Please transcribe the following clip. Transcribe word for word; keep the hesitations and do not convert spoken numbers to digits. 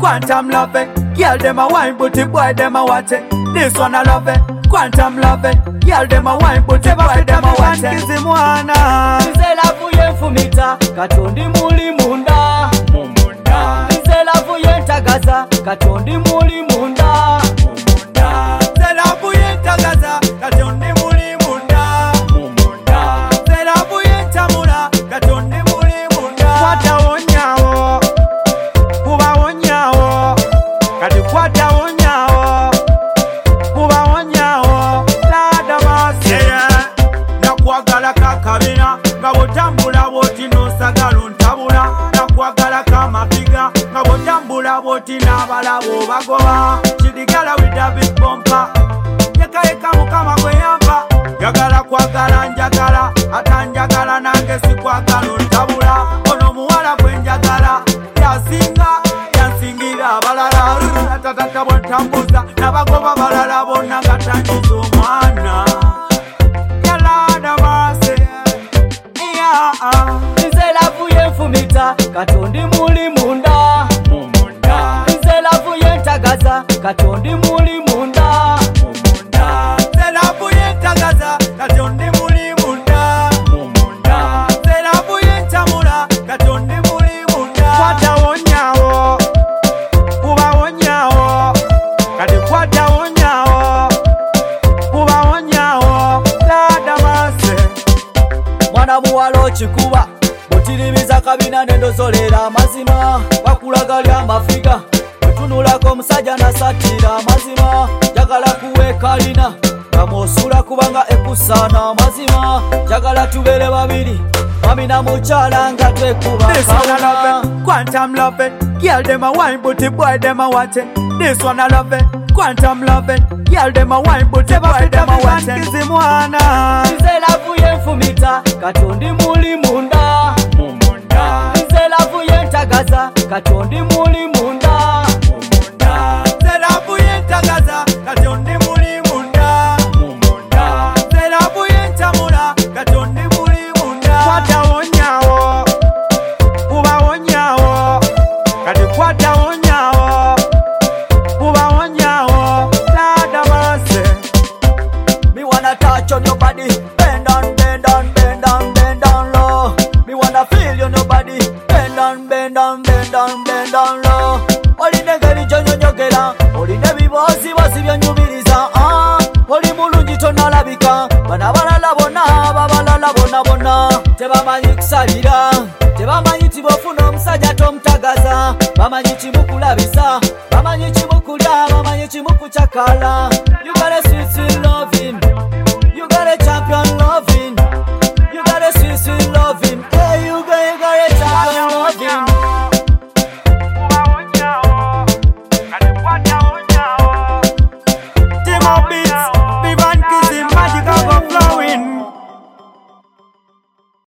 quantum love it. Girl them a wine, booty boy them a watch it. This one I love it, quantum love it. Girl them a wine, booty boy them a watch it. Kizi mwana Nze lavu yenfumita katondi muli munda mumunda. Nze lavu yentagaza katondi muli munda mumunda. Nze lavu yentagaza katondi muli munda mumunda. Nze lavu yentamula katondi muli munda. Kwata wonyawo kuba wonyawo kati kwata wonyawo kuba wonyawo lada masi nakwagala kakabina nga botambula boti nosagala ontabula nakwagala kamapiga nga botambula boti n'abalabo bagoba kidigala with a big bumper yekayeka mukama gwe yampa yagala kwagala njagala atanjagala nange sikwagala ontabula ono muwala gwe njagala yasinga yansingira abalala tatatata bwetambuza nabagoba balala bonna nga tangiza omwana yalada base Nze lavu yenfumita katondi muli munda mumunda. Nze lavu yentagaza katondi muli munda mumunda. Nze lavu yentagaza katondi muli munda mumunda. Nze lavu yentamula katondi muli munda. Kwata wonyawo kuba wonyawo kati kwata wonyawo kuba wonyawo lada mase. Mwana muwala okikuba butirimiza kabina nendozolera amazima bakulagalya amafiga wetunulako omusajja nasatira amazima jagala kuwekalina kamosula kubanga ekusana amazima jagala tubere babiri mami na mukyala nga twekuba This one I love it, quantum love it. Girl them a wine, booty boy them a watch it. This one I love it, quantum love it. Girl them a wine, booty boy them a watch it. Kizi mwana Nze lavu yenfumita katondi muli munda mumunda. Nze lavu yentagaza katondi muli munda mumunda. Nze lavu yentagaza katondi muli munda mumunda. Nze lavu yentamula katondi muli munda. Kwata wonyawo kuba wonyawo kati kwata wonyawo kuba wonyawo lada mase. Me wanna touch on your body, bend down, bend down, bend down, bend down low. Me wanna feel your body, bend down, bend down, bend down, bend down low. Oline ngeri jonyo nyogera, oline bibosi bosi byonyumiriza. Ah, oli mulungi tonalabika, bana balala bonna, babalala bonna bonna. Tebamanyi kusalira, tebamanyi tibofuna omusajja tomutagaza. Bamanyi kimukulabisa, bamanyi kimukulya, bamanyi kimukucakala. You got a sweet, sweet loving, you got a champion love.